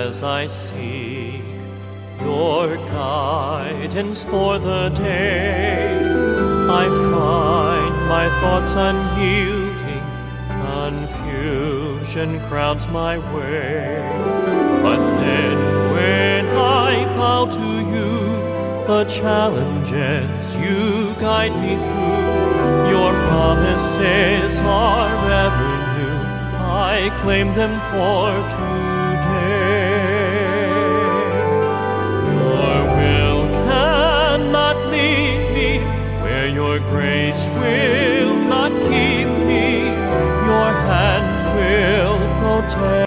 as I seek your guidance for the day, I find my thoughts unyielding, confusion crowds my way. But then when I bow to you, the challenges you guide me through, your promises are ever new. I claim them for today. Your will cannot lead me where your grace will not keep me. Your hand will protect.